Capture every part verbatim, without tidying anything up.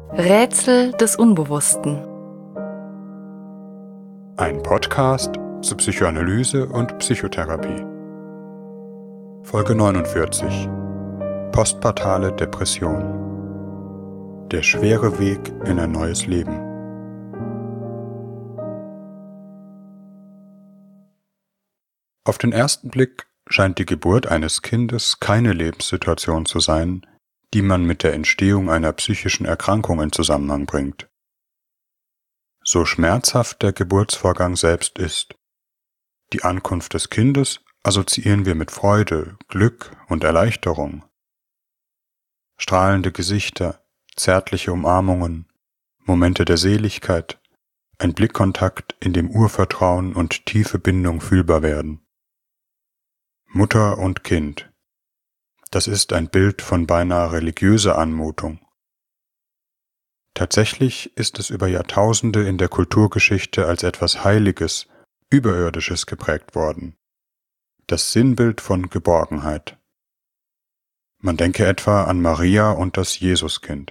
Rätsel des Unbewussten. Ein Podcast zu Psychoanalyse und Psychotherapie. Folge neunundvierzig. Postpartale Depression. Der schwere Weg in ein neues Leben. Auf den ersten Blick scheint die Geburt eines Kindes keine Lebenssituation zu sein, die man mit der Entstehung einer psychischen Erkrankung in Zusammenhang bringt. So schmerzhaft der Geburtsvorgang selbst ist. Die Ankunft des Kindes assoziieren wir mit Freude, Glück und Erleichterung. Strahlende Gesichter, zärtliche Umarmungen, Momente der Seligkeit, ein Blickkontakt, in dem Urvertrauen und tiefe Bindung fühlbar werden. Mutter und Kind. Das ist ein Bild von beinahe religiöser Anmutung. Tatsächlich ist es über Jahrtausende in der Kulturgeschichte als etwas Heiliges, Überirdisches geprägt worden. Das Sinnbild von Geborgenheit. Man denke etwa an Maria und das Jesuskind.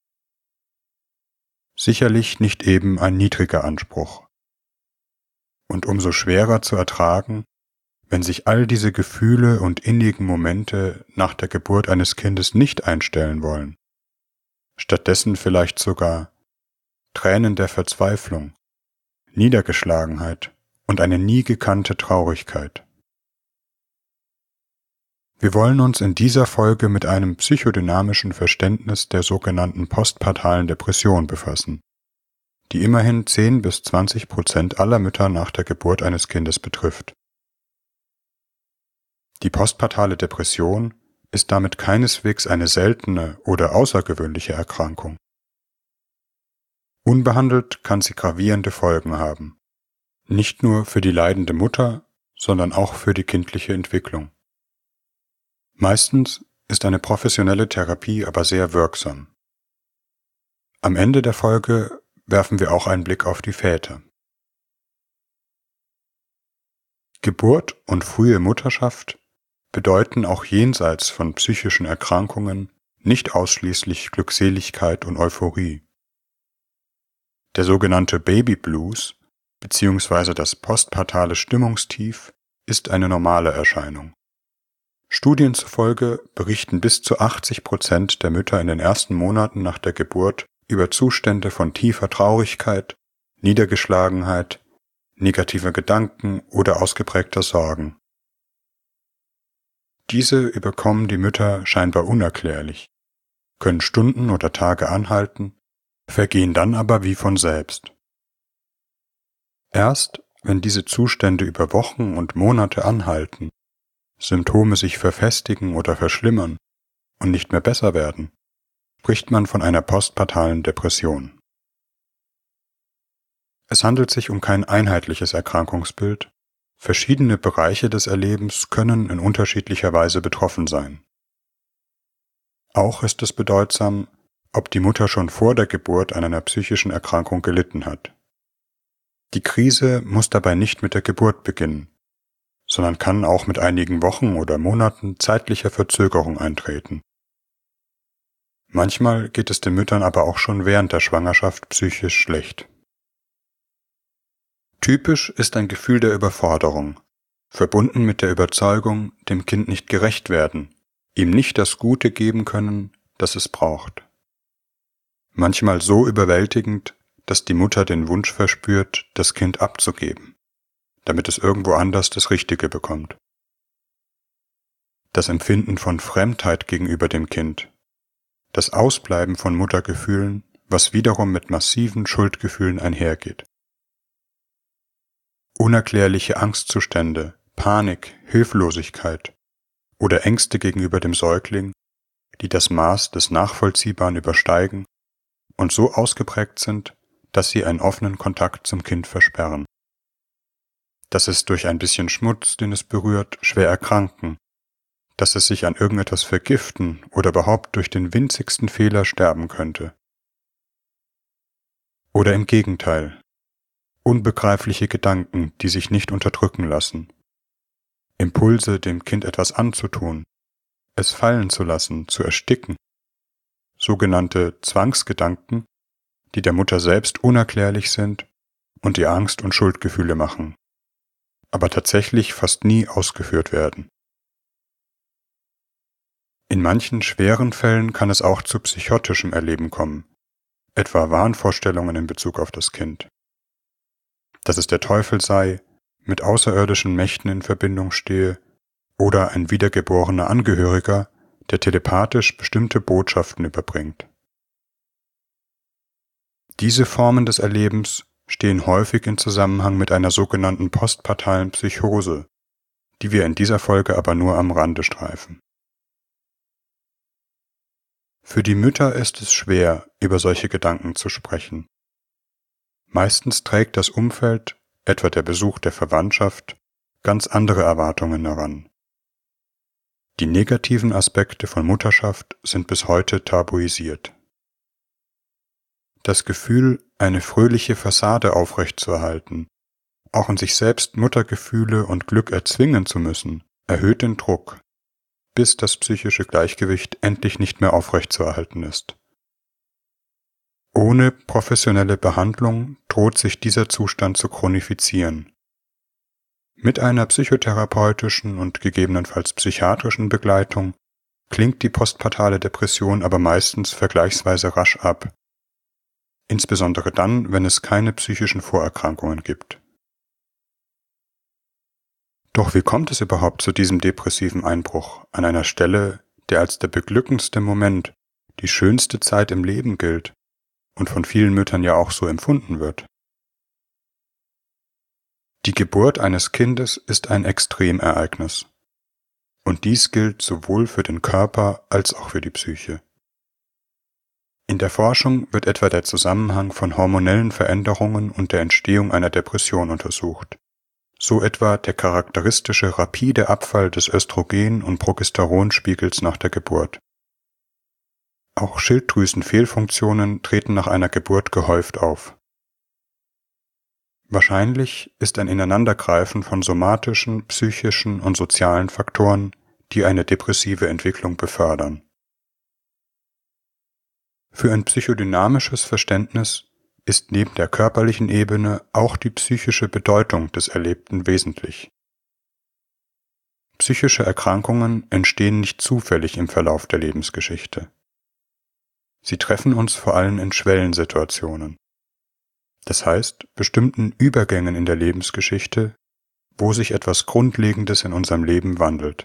Sicherlich nicht eben ein niedriger Anspruch. Und umso schwerer zu ertragen, wenn sich all diese Gefühle und innigen Momente nach der Geburt eines Kindes nicht einstellen wollen. Stattdessen vielleicht sogar Tränen der Verzweiflung, Niedergeschlagenheit und eine nie gekannte Traurigkeit. Wir wollen uns in dieser Folge mit einem psychodynamischen Verständnis der sogenannten postpartalen Depression befassen, die immerhin zehn bis zwanzig Prozent aller Mütter nach der Geburt eines Kindes betrifft. Die postpartale Depression ist damit keineswegs eine seltene oder außergewöhnliche Erkrankung. Unbehandelt kann sie gravierende Folgen haben, nicht nur für die leidende Mutter, sondern auch für die kindliche Entwicklung. Meistens ist eine professionelle Therapie aber sehr wirksam. Am Ende der Folge werfen wir auch einen Blick auf die Väter. Geburt und frühe Mutterschaft bedeuten auch jenseits von psychischen Erkrankungen nicht ausschließlich Glückseligkeit und Euphorie. Der sogenannte Baby Blues bzw. das postpartale Stimmungstief ist eine normale Erscheinung. Studien zufolge berichten bis zu achtzig Prozent der Mütter in den ersten Monaten nach der Geburt über Zustände von tiefer Traurigkeit, Niedergeschlagenheit, negativer Gedanken oder ausgeprägter Sorgen. Diese überkommen die Mütter scheinbar unerklärlich, können Stunden oder Tage anhalten, vergehen dann aber wie von selbst. Erst wenn diese Zustände über Wochen und Monate anhalten, Symptome sich verfestigen oder verschlimmern und nicht mehr besser werden, spricht man von einer postpartalen Depression. Es handelt sich um kein einheitliches Erkrankungsbild. Verschiedene Bereiche des Erlebens können in unterschiedlicher Weise betroffen sein. Auch ist es bedeutsam, ob die Mutter schon vor der Geburt an einer psychischen Erkrankung gelitten hat. Die Krise muss dabei nicht mit der Geburt beginnen, sondern kann auch mit einigen Wochen oder Monaten zeitlicher Verzögerung eintreten. Manchmal geht es den Müttern aber auch schon während der Schwangerschaft psychisch schlecht. Typisch ist ein Gefühl der Überforderung, verbunden mit der Überzeugung, dem Kind nicht gerecht werden, ihm nicht das Gute geben können, das es braucht. Manchmal so überwältigend, dass die Mutter den Wunsch verspürt, das Kind abzugeben, damit es irgendwo anders das Richtige bekommt. Das Empfinden von Fremdheit gegenüber dem Kind, das Ausbleiben von Muttergefühlen, was wiederum mit massiven Schuldgefühlen einhergeht. Unerklärliche Angstzustände, Panik, Hilflosigkeit oder Ängste gegenüber dem Säugling, die das Maß des Nachvollziehbaren übersteigen und so ausgeprägt sind, dass sie einen offenen Kontakt zum Kind versperren. Dass es durch ein bisschen Schmutz, den es berührt, schwer erkranken, dass es sich an irgendetwas vergiften oder überhaupt durch den winzigsten Fehler sterben könnte. Oder im Gegenteil, unbegreifliche Gedanken, die sich nicht unterdrücken lassen. Impulse, dem Kind etwas anzutun, es fallen zu lassen, zu ersticken, sogenannte Zwangsgedanken, die der Mutter selbst unerklärlich sind und ihr Angst und Schuldgefühle machen, aber tatsächlich fast nie ausgeführt werden. In manchen schweren Fällen kann es auch zu psychotischem Erleben kommen, etwa Wahnvorstellungen in Bezug auf das Kind. Dass es der Teufel sei, mit außerirdischen Mächten in Verbindung stehe oder ein wiedergeborener Angehöriger, der telepathisch bestimmte Botschaften überbringt. Diese Formen des Erlebens stehen häufig in Zusammenhang mit einer sogenannten postpartalen Psychose, die wir in dieser Folge aber nur am Rande streifen. Für die Mütter ist es schwer, über solche Gedanken zu sprechen. Meistens trägt das Umfeld, etwa der Besuch der Verwandtschaft, ganz andere Erwartungen heran. Die negativen Aspekte von Mutterschaft sind bis heute tabuisiert. Das Gefühl, eine fröhliche Fassade aufrechtzuerhalten, auch in sich selbst Muttergefühle und Glück erzwingen zu müssen, erhöht den Druck, bis das psychische Gleichgewicht endlich nicht mehr aufrechtzuerhalten ist. Ohne professionelle Behandlung droht sich dieser Zustand zu chronifizieren. Mit einer psychotherapeutischen und gegebenenfalls psychiatrischen Begleitung klingt die postpartale Depression aber meistens vergleichsweise rasch ab, insbesondere dann, wenn es keine psychischen Vorerkrankungen gibt. Doch wie kommt es überhaupt zu diesem depressiven Einbruch an einer Stelle, der als der beglückendste Moment, die schönste Zeit im Leben gilt und von vielen Müttern ja auch so empfunden wird? Die Geburt eines Kindes ist ein Extremereignis. Und dies gilt sowohl für den Körper als auch für die Psyche. In der Forschung wird etwa der Zusammenhang von hormonellen Veränderungen und der Entstehung einer Depression untersucht. So etwa der charakteristische rapide Abfall des Östrogen- und Progesteronspiegels nach der Geburt. Auch Schilddrüsenfehlfunktionen treten nach einer Geburt gehäuft auf. Wahrscheinlich ist ein Ineinandergreifen von somatischen, psychischen und sozialen Faktoren, die eine depressive Entwicklung befördern. Für ein psychodynamisches Verständnis ist neben der körperlichen Ebene auch die psychische Bedeutung des Erlebten wesentlich. Psychische Erkrankungen entstehen nicht zufällig im Verlauf der Lebensgeschichte. Sie treffen uns vor allem in Schwellensituationen. Das heißt, bestimmten Übergängen in der Lebensgeschichte, wo sich etwas Grundlegendes in unserem Leben wandelt.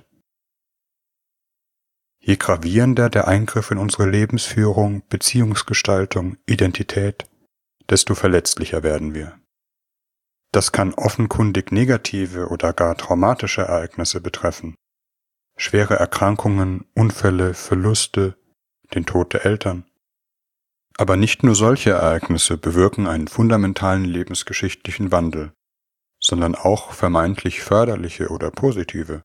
Je gravierender der Eingriff in unsere Lebensführung, Beziehungsgestaltung, Identität, desto verletzlicher werden wir. Das kann offenkundig negative oder gar traumatische Ereignisse betreffen. Schwere Erkrankungen, Unfälle, Verluste, den Tod der Eltern. Aber nicht nur solche Ereignisse bewirken einen fundamentalen lebensgeschichtlichen Wandel, sondern auch vermeintlich förderliche oder positive.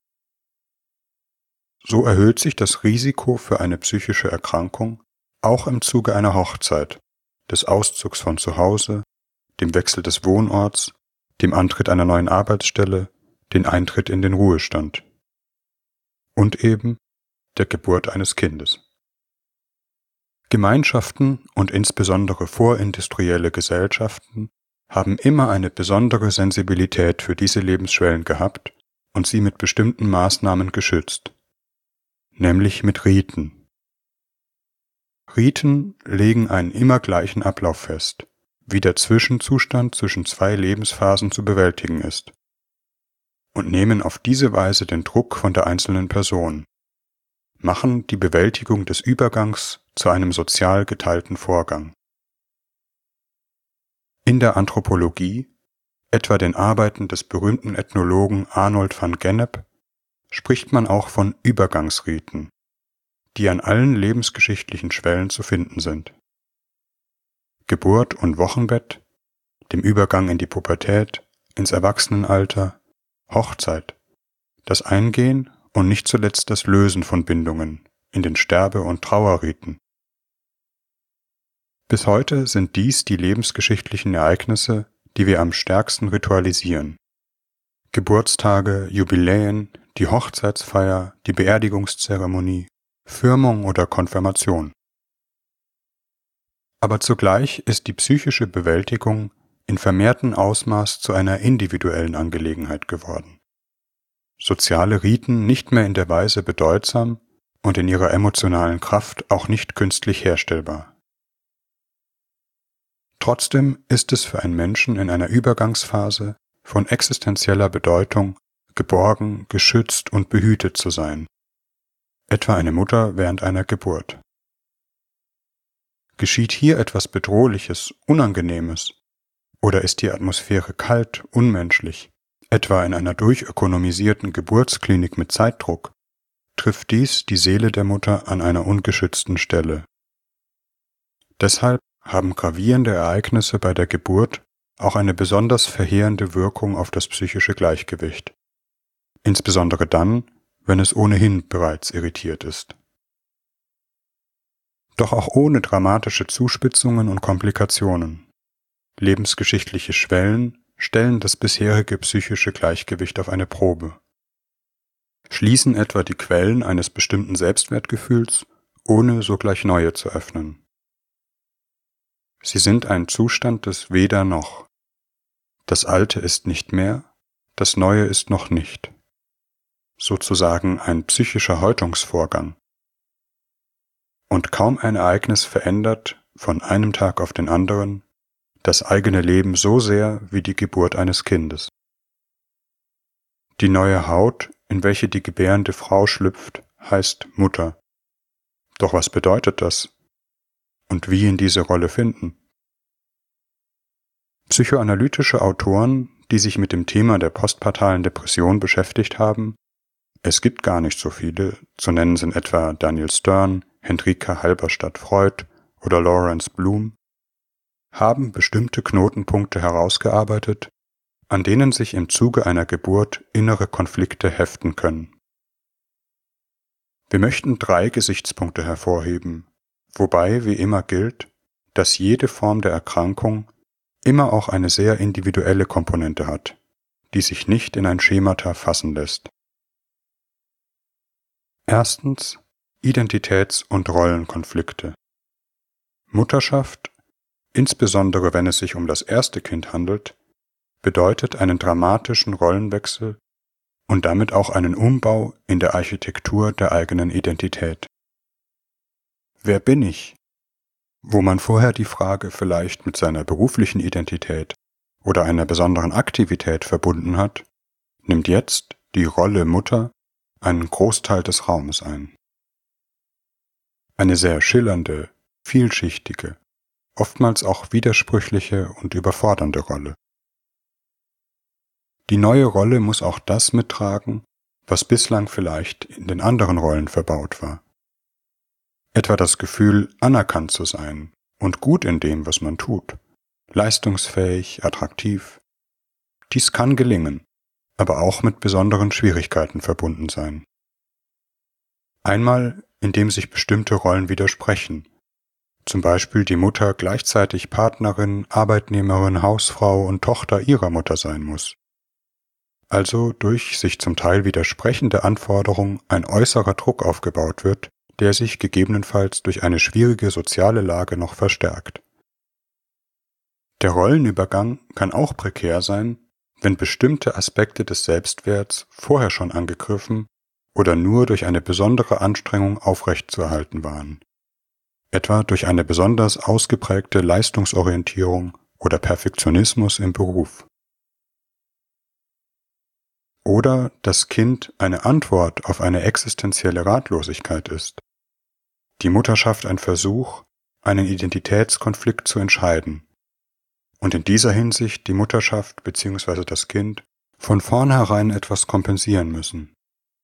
So erhöht sich das Risiko für eine psychische Erkrankung auch im Zuge einer Hochzeit, des Auszugs von zu Hause, dem Wechsel des Wohnorts, dem Antritt einer neuen Arbeitsstelle, den Eintritt in den Ruhestand und eben der Geburt eines Kindes. Gemeinschaften und insbesondere vorindustrielle Gesellschaften haben immer eine besondere Sensibilität für diese Lebensschwellen gehabt und sie mit bestimmten Maßnahmen geschützt, nämlich mit Riten. Riten legen einen immer gleichen Ablauf fest, wie der Zwischenzustand zwischen zwei Lebensphasen zu bewältigen ist, und nehmen auf diese Weise den Druck von der einzelnen Person, machen die Bewältigung des Übergangs zu einem sozial geteilten Vorgang. In der Anthropologie, etwa den Arbeiten des berühmten Ethnologen Arnold van Gennep, spricht man auch von Übergangsriten, die an allen lebensgeschichtlichen Schwellen zu finden sind. Geburt und Wochenbett, dem Übergang in die Pubertät, ins Erwachsenenalter, Hochzeit, das Eingehen und nicht zuletzt das Lösen von Bindungen in den Sterbe- und Trauerriten. Bis heute sind dies die lebensgeschichtlichen Ereignisse, die wir am stärksten ritualisieren. Geburtstage, Jubiläen, die Hochzeitsfeier, die Beerdigungszeremonie, Firmung oder Konfirmation. Aber zugleich ist die psychische Bewältigung in vermehrtem Ausmaß zu einer individuellen Angelegenheit geworden. Soziale Riten nicht mehr in der Weise bedeutsam und in ihrer emotionalen Kraft auch nicht künstlich herstellbar. Trotzdem ist es für einen Menschen in einer Übergangsphase von existenzieller Bedeutung, geborgen, geschützt und behütet zu sein, etwa eine Mutter während einer Geburt. Geschieht hier etwas Bedrohliches, Unangenehmes, oder ist die Atmosphäre kalt, unmenschlich, etwa in einer durchökonomisierten Geburtsklinik mit Zeitdruck, trifft dies die Seele der Mutter an einer ungeschützten Stelle. Deshalb haben gravierende Ereignisse bei der Geburt auch eine besonders verheerende Wirkung auf das psychische Gleichgewicht, insbesondere dann, wenn es ohnehin bereits irritiert ist. Doch auch ohne dramatische Zuspitzungen und Komplikationen. Lebensgeschichtliche Schwellen stellen das bisherige psychische Gleichgewicht auf eine Probe. Schließen etwa die Quellen eines bestimmten Selbstwertgefühls, ohne sogleich neue zu öffnen. Sie sind ein Zustand des Weder noch. Das Alte ist nicht mehr, das Neue ist noch nicht. Sozusagen ein psychischer Häutungsvorgang. Und kaum ein Ereignis verändert, von einem Tag auf den anderen, das eigene Leben so sehr wie die Geburt eines Kindes. Die neue Haut, in welche die gebärende Frau schlüpft, heißt Mutter. Doch was bedeutet das? Und wie in diese Rolle finden? Psychoanalytische Autoren, die sich mit dem Thema der postpartalen Depression beschäftigt haben, es gibt gar nicht so viele, zu nennen sind etwa Daniel Stern, Hendrika Halberstadt-Freud oder Lawrence Bloom, haben bestimmte Knotenpunkte herausgearbeitet, an denen sich im Zuge einer Geburt innere Konflikte heften können. Wir möchten drei Gesichtspunkte hervorheben, wobei wie immer gilt, dass jede Form der Erkrankung immer auch eine sehr individuelle Komponente hat, die sich nicht in ein Schemata fassen lässt. Erstens Identitäts- und Rollenkonflikte. Mutterschaft, insbesondere wenn es sich um das erste Kind handelt, bedeutet einen dramatischen Rollenwechsel und damit auch einen Umbau in der Architektur der eigenen Identität. Wer bin ich? Wo man vorher die Frage vielleicht mit seiner beruflichen Identität oder einer besonderen Aktivität verbunden hat, nimmt jetzt die Rolle Mutter einen Großteil des Raumes ein. Eine sehr schillernde, vielschichtige, oftmals auch widersprüchliche und überfordernde Rolle. Die neue Rolle muss auch das mittragen, was bislang vielleicht in den anderen Rollen verbaut war. Etwa das Gefühl, anerkannt zu sein und gut in dem, was man tut, leistungsfähig, attraktiv. Dies kann gelingen, aber auch mit besonderen Schwierigkeiten verbunden sein. Einmal, indem sich bestimmte Rollen widersprechen, zum Beispiel die Mutter gleichzeitig Partnerin, Arbeitnehmerin, Hausfrau und Tochter ihrer Mutter sein muss. Also durch sich zum Teil widersprechende Anforderungen ein äußerer Druck aufgebaut wird, der sich gegebenenfalls durch eine schwierige soziale Lage noch verstärkt. Der Rollenübergang kann auch prekär sein, wenn bestimmte Aspekte des Selbstwerts vorher schon angegriffen oder nur durch eine besondere Anstrengung aufrechtzuerhalten waren, etwa durch eine besonders ausgeprägte Leistungsorientierung oder Perfektionismus im Beruf. Oder das Kind eine Antwort auf eine existenzielle Ratlosigkeit ist. Die Mutterschaft ein Versuch, einen Identitätskonflikt zu entscheiden und in dieser Hinsicht die Mutterschaft bzw. das Kind von vornherein etwas kompensieren müssen.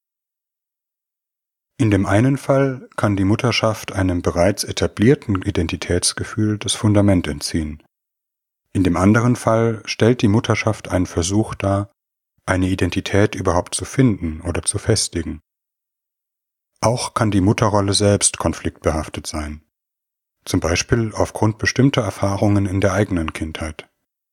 In dem einen Fall kann die Mutterschaft einem bereits etablierten Identitätsgefühl das Fundament entziehen. In dem anderen Fall stellt die Mutterschaft einen Versuch dar, eine Identität überhaupt zu finden oder zu festigen. Auch kann die Mutterrolle selbst konfliktbehaftet sein, zum Beispiel aufgrund bestimmter Erfahrungen in der eigenen Kindheit.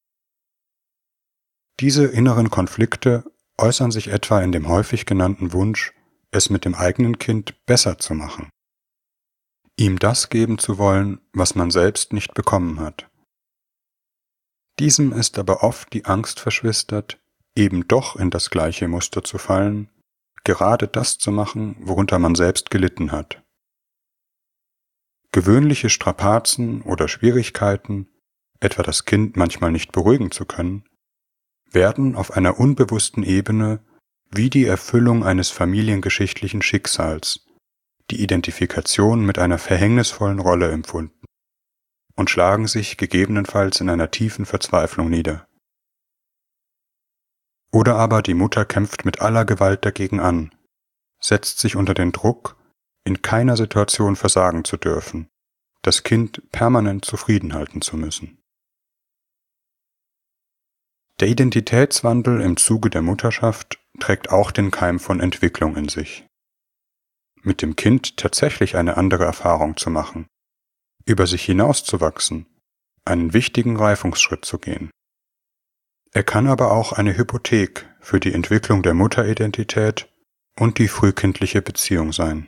Diese inneren Konflikte äußern sich etwa in dem häufig genannten Wunsch, es mit dem eigenen Kind besser zu machen. ihm das geben zu wollen, was man selbst nicht bekommen hat. Diesem ist aber oft die Angst verschwistert, eben doch in das gleiche Muster zu fallen, gerade das zu machen, worunter man selbst gelitten hat. Gewöhnliche Strapazen oder Schwierigkeiten, etwa das Kind manchmal nicht beruhigen zu können, werden auf einer unbewussten Ebene wie die Erfüllung eines familiengeschichtlichen Schicksals, die Identifikation mit einer verhängnisvollen Rolle empfunden und schlagen sich gegebenenfalls in einer tiefen Verzweiflung nieder. Oder aber die Mutter kämpft mit aller Gewalt dagegen an, setzt sich unter den Druck, in keiner Situation versagen zu dürfen, das Kind permanent zufrieden halten zu müssen. Der Identitätswandel im Zuge der Mutterschaft trägt auch den Keim von Entwicklung in sich. Mit dem Kind tatsächlich eine andere Erfahrung zu machen, über sich hinauszuwachsen, einen wichtigen Reifungsschritt zu gehen. Er kann aber auch eine Hypothek für die Entwicklung der Mutteridentität und die frühkindliche Beziehung sein.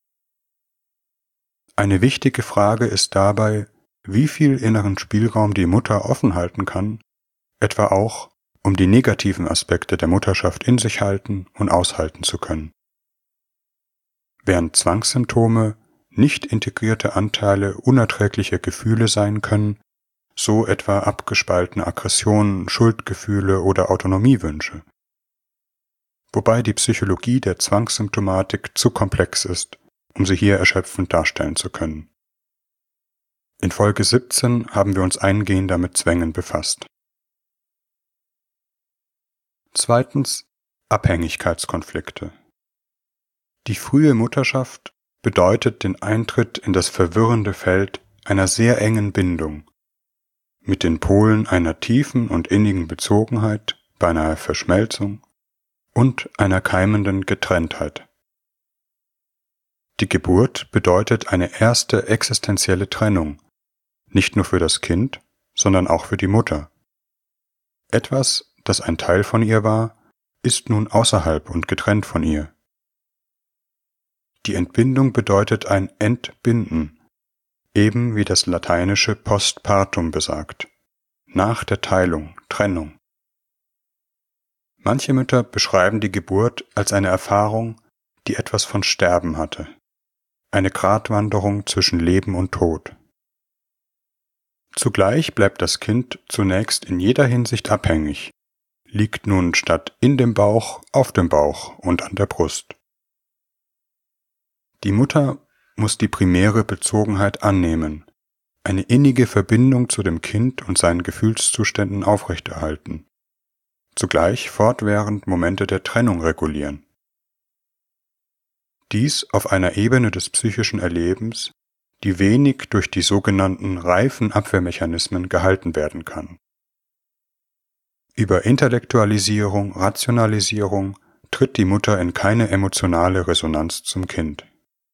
Eine wichtige Frage ist dabei, wie viel inneren Spielraum die Mutter offen halten kann, etwa auch, um die negativen Aspekte der Mutterschaft in sich halten und aushalten zu können. Während Zwangssymptome nicht integrierte Anteile unerträglicher Gefühle sein können, so etwa abgespaltene Aggressionen, Schuldgefühle oder Autonomiewünsche. Wobei die Psychologie der Zwangssymptomatik zu komplex ist, um sie hier erschöpfend darstellen zu können. In Folge siebzehn haben wir uns eingehender mit Zwängen befasst. Zweitens, Abhängigkeitskonflikte. Die frühe Mutterschaft bedeutet den Eintritt in das verwirrende Feld einer sehr engen Bindung, mit den Polen einer tiefen und innigen Bezogenheit, beinahe Verschmelzung und einer keimenden Getrenntheit. Die Geburt bedeutet eine erste existenzielle Trennung, nicht nur für das Kind, sondern auch für die Mutter. Etwas, das ein Teil von ihr war, ist nun außerhalb und getrennt von ihr. Die Entbindung bedeutet ein Entbinden, eben wie das lateinische Postpartum besagt, nach der Teilung, Trennung. Manche Mütter beschreiben die Geburt als eine Erfahrung, die etwas von Sterben hatte, eine Gratwanderung zwischen Leben und Tod. Zugleich bleibt das Kind zunächst in jeder Hinsicht abhängig, liegt nun statt in dem Bauch auf dem Bauch und an der Brust. Die Mutter muss die primäre Bezogenheit annehmen, eine innige Verbindung zu dem Kind und seinen Gefühlszuständen aufrechterhalten, zugleich fortwährend Momente der Trennung regulieren. Dies auf einer Ebene des psychischen Erlebens, die wenig durch die sogenannten reifen Abwehrmechanismen gehalten werden kann. Über Intellektualisierung, Rationalisierung tritt die Mutter in keine emotionale Resonanz zum Kind.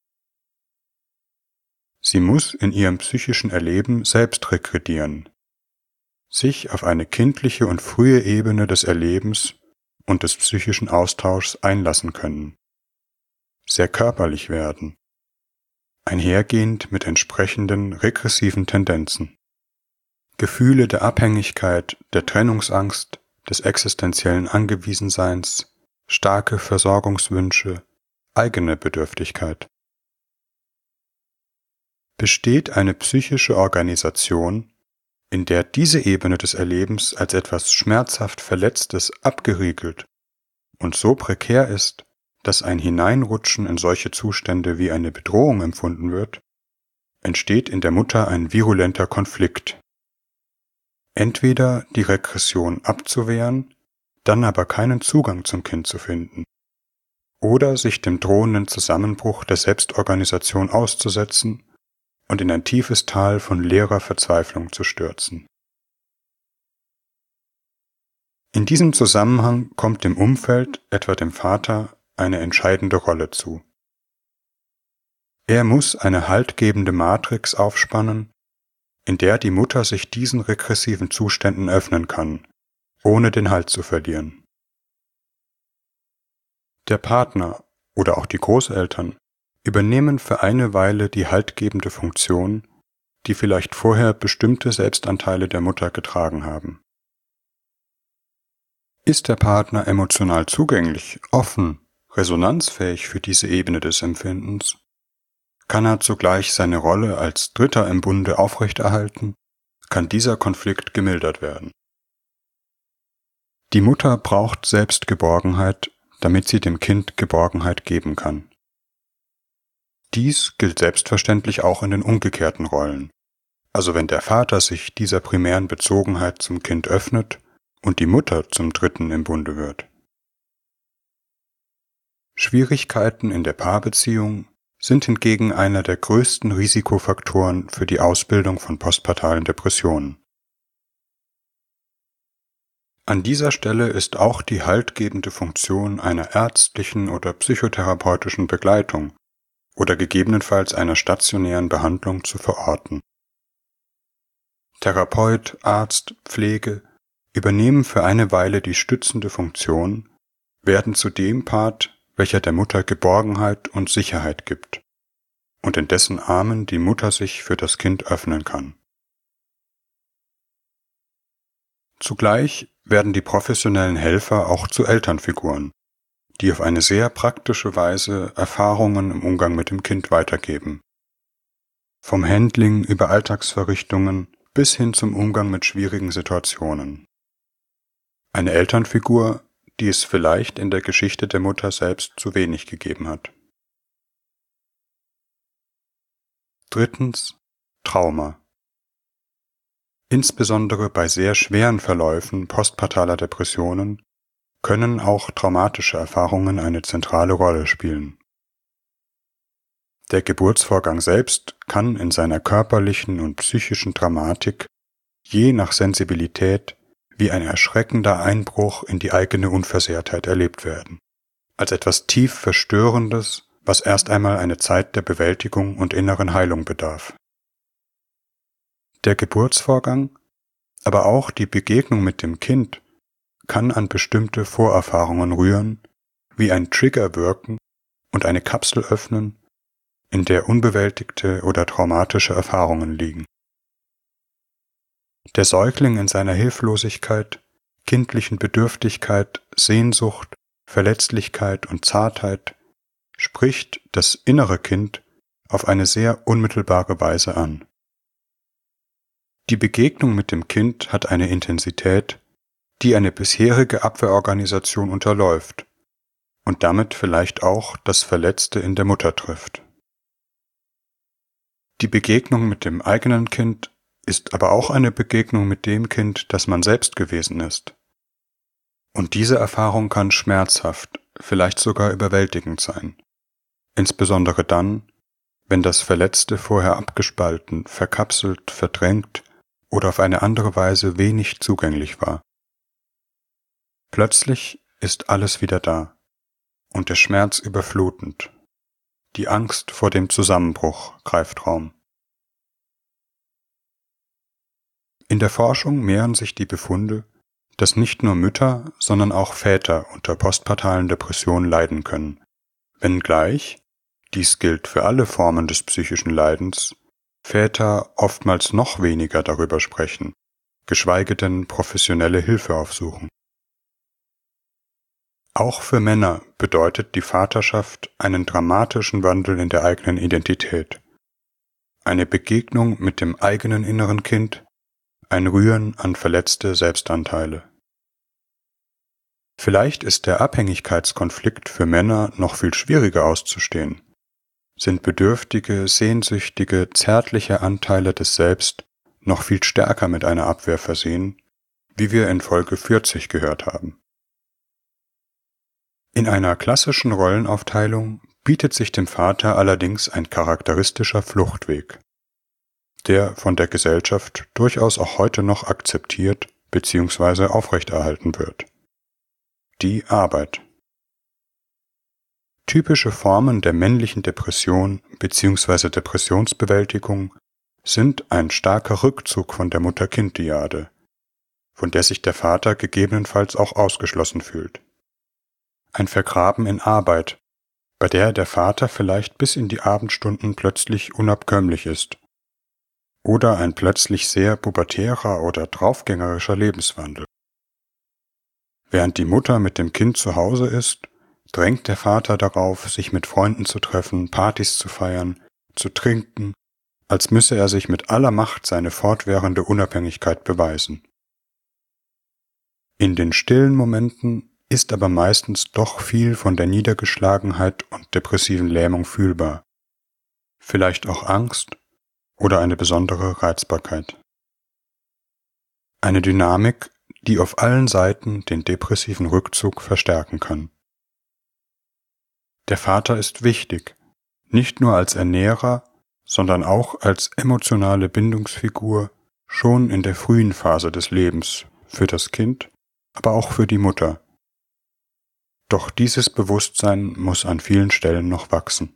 Sie muss in ihrem psychischen Erleben selbst regredieren, sich auf eine kindliche und frühe Ebene des Erlebens und des psychischen Austauschs einlassen können, sehr körperlich werden, einhergehend mit entsprechenden regressiven Tendenzen. Gefühle der Abhängigkeit, der Trennungsangst, des existenziellen Angewiesenseins, starke Versorgungswünsche, eigene Bedürftigkeit. Besteht eine psychische Organisation, in der diese Ebene des Erlebens als etwas schmerzhaft Verletztes abgeriegelt und so prekär ist, dass ein Hineinrutschen in solche Zustände wie eine Bedrohung empfunden wird, entsteht in der Mutter ein virulenter Konflikt. Entweder die Regression abzuwehren, dann aber keinen Zugang zum Kind zu finden, oder sich dem drohenden Zusammenbruch der Selbstorganisation auszusetzen und in ein tiefes Tal von leerer Verzweiflung zu stürzen. In diesem Zusammenhang kommt dem Umfeld, etwa dem Vater, eine entscheidende Rolle zu. Er muss eine haltgebende Matrix aufspannen, in der die Mutter sich diesen regressiven Zuständen öffnen kann, ohne den Halt zu verlieren. Der Partner oder auch die Großeltern übernehmen für eine Weile die haltgebende Funktion, die vielleicht vorher bestimmte Selbstanteile der Mutter getragen haben. Ist der Partner emotional zugänglich, offen, resonanzfähig für diese Ebene des Empfindens, kann er zugleich seine Rolle als Dritter im Bunde aufrechterhalten, kann dieser Konflikt gemildert werden. Die Mutter braucht selbst Geborgenheit, damit sie dem Kind Geborgenheit geben kann. Dies gilt selbstverständlich auch in den umgekehrten Rollen, also wenn der Vater sich dieser primären Bezogenheit zum Kind öffnet und die Mutter zum Dritten im Bunde wird. Schwierigkeiten in der Paarbeziehung sind hingegen einer der größten Risikofaktoren für die Ausbildung von postpartalen Depressionen. An dieser Stelle ist auch die haltgebende Funktion einer ärztlichen oder psychotherapeutischen Begleitung oder gegebenenfalls einer stationären Behandlung zu verorten. Therapeut, Arzt, Pflege übernehmen für eine Weile die stützende Funktion, werden zu dem Part, welcher der Mutter Geborgenheit und Sicherheit gibt und in dessen Armen die Mutter sich für das Kind öffnen kann. Zugleich werden die professionellen Helfer auch zu Elternfiguren, die auf eine sehr praktische Weise Erfahrungen im Umgang mit dem Kind weitergeben. Vom Handling über Alltagsverrichtungen bis hin zum Umgang mit schwierigen Situationen. Eine Elternfigur, die es vielleicht in der Geschichte der Mutter selbst zu wenig gegeben hat. Drittens, Trauma. Insbesondere bei sehr schweren Verläufen postpartaler Depressionen können auch traumatische Erfahrungen eine zentrale Rolle spielen. Der Geburtsvorgang selbst kann in seiner körperlichen und psychischen Dramatik je nach Sensibilität wie ein erschreckender Einbruch in die eigene Unversehrtheit erlebt werden, als etwas tief Verstörendes, was erst einmal eine Zeit der Bewältigung und inneren Heilung bedarf. Der Geburtsvorgang, aber auch die Begegnung mit dem Kind kann an bestimmte Vorerfahrungen rühren, wie ein Trigger wirken und eine Kapsel öffnen, in der unbewältigte oder traumatische Erfahrungen liegen. Der Säugling in seiner Hilflosigkeit, kindlichen Bedürftigkeit, Sehnsucht, Verletzlichkeit und Zartheit spricht das innere Kind auf eine sehr unmittelbare Weise an. Die Begegnung mit dem Kind hat eine Intensität, die eine bisherige Abwehrorganisation unterläuft und damit vielleicht auch das Verletzte in der Mutter trifft. Die Begegnung mit dem eigenen Kind ist aber auch eine Begegnung mit dem Kind, das man selbst gewesen ist. Und diese Erfahrung kann schmerzhaft, vielleicht sogar überwältigend sein, insbesondere dann, wenn das Verletzte vorher abgespalten, verkapselt, verdrängt oder auf eine andere Weise wenig zugänglich war. Plötzlich ist alles wieder da und der Schmerz überflutend. Die Angst vor dem Zusammenbruch greift Raum. In der Forschung mehren sich die Befunde, dass nicht nur Mütter, sondern auch Väter unter postpartalen Depressionen leiden können, wenngleich, dies gilt für alle Formen des psychischen Leidens, Väter oftmals noch weniger darüber sprechen, geschweige denn professionelle Hilfe aufsuchen. Auch für Männer bedeutet die Vaterschaft einen dramatischen Wandel in der eigenen Identität, eine Begegnung mit dem eigenen inneren Kind, ein Rühren an verletzte Selbstanteile. Vielleicht ist der Abhängigkeitskonflikt für Männer noch viel schwieriger auszustehen, sind bedürftige, sehnsüchtige, zärtliche Anteile des Selbst noch viel stärker mit einer Abwehr versehen, wie wir in Folge vierzig gehört haben. In einer klassischen Rollenaufteilung bietet sich dem Vater allerdings ein charakteristischer Fluchtweg, der von der Gesellschaft durchaus auch heute noch akzeptiert bzw. aufrechterhalten wird. Die Arbeit. Typische Formen der männlichen Depression bzw. Depressionsbewältigung sind ein starker Rückzug von der Mutter-Kind-Dyade, von der sich der Vater gegebenenfalls auch ausgeschlossen fühlt. Ein Vergraben in Arbeit, bei der der Vater vielleicht bis in die Abendstunden plötzlich unabkömmlich ist, oder ein plötzlich sehr pubertärer oder draufgängerischer Lebenswandel. Während die Mutter mit dem Kind zu Hause ist, drängt der Vater darauf, sich mit Freunden zu treffen, Partys zu feiern, zu trinken, als müsse er sich mit aller Macht seine fortwährende Unabhängigkeit beweisen. In den stillen Momenten ist aber meistens doch viel von der Niedergeschlagenheit und depressiven Lähmung fühlbar, vielleicht auch Angst oder eine besondere Reizbarkeit. Eine Dynamik, die auf allen Seiten den depressiven Rückzug verstärken kann. Der Vater ist wichtig, nicht nur als Ernährer, sondern auch als emotionale Bindungsfigur schon in der frühen Phase des Lebens für das Kind, aber auch für die Mutter. Doch dieses Bewusstsein muss an vielen Stellen noch wachsen.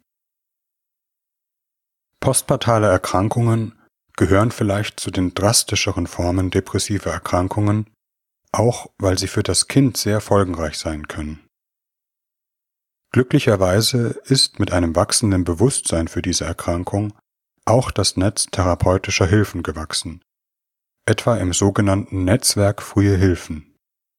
Postpartale Erkrankungen gehören vielleicht zu den drastischeren Formen depressiver Erkrankungen, auch weil sie für das Kind sehr folgenreich sein können. Glücklicherweise ist mit einem wachsenden Bewusstsein für diese Erkrankung auch das Netz therapeutischer Hilfen gewachsen, etwa im sogenannten Netzwerk Frühe Hilfen.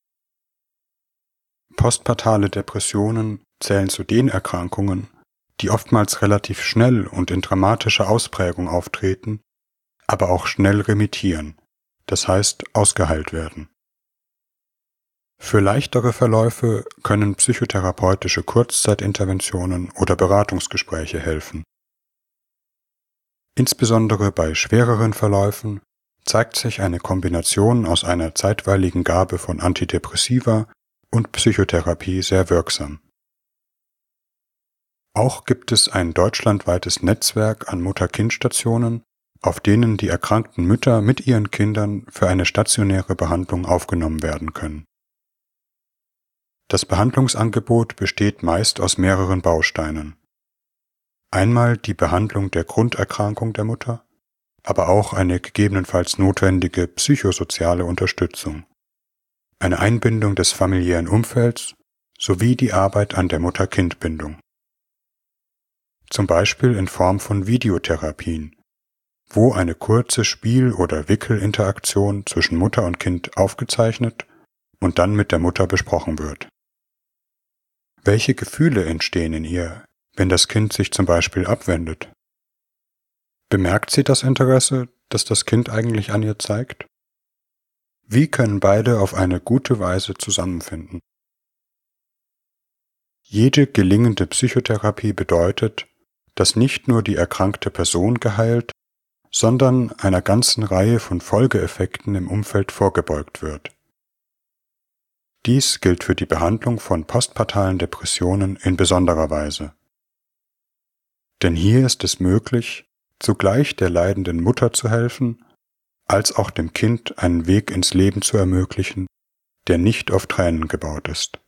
Postpartale Depressionen zählen zu den Erkrankungen, die oftmals relativ schnell und in dramatischer Ausprägung auftreten, aber auch schnell remittieren, das heißt ausgeheilt werden. Für leichtere Verläufe können psychotherapeutische Kurzzeitinterventionen oder Beratungsgespräche helfen. Insbesondere bei schwereren Verläufen zeigt sich eine Kombination aus einer zeitweiligen Gabe von Antidepressiva und Psychotherapie sehr wirksam. Auch gibt es ein deutschlandweites Netzwerk an Mutter-Kind-Stationen, auf denen die erkrankten Mütter mit ihren Kindern für eine stationäre Behandlung aufgenommen werden können. Das Behandlungsangebot besteht meist aus mehreren Bausteinen. Einmal die Behandlung der Grunderkrankung der Mutter, aber auch eine gegebenenfalls notwendige psychosoziale Unterstützung, eine Einbindung des familiären Umfelds sowie die Arbeit an der Mutter-Kind-Bindung. Zum Beispiel in Form von Videotherapien, wo eine kurze Spiel- oder Wickelinteraktion zwischen Mutter und Kind aufgezeichnet und dann mit der Mutter besprochen wird. Welche Gefühle entstehen in ihr, wenn das Kind sich zum Beispiel abwendet? Bemerkt sie das Interesse, das das Kind eigentlich an ihr zeigt? Wie können beide auf eine gute Weise zusammenfinden? Jede gelingende Psychotherapie bedeutet, dass nicht nur die erkrankte Person geheilt, sondern einer ganzen Reihe von Folgeeffekten im Umfeld vorgebeugt wird. Dies gilt für die Behandlung von postpartalen Depressionen in besonderer Weise. Denn hier ist es möglich, zugleich der leidenden Mutter zu helfen, als auch dem Kind einen Weg ins Leben zu ermöglichen, der nicht auf Tränen gebaut ist.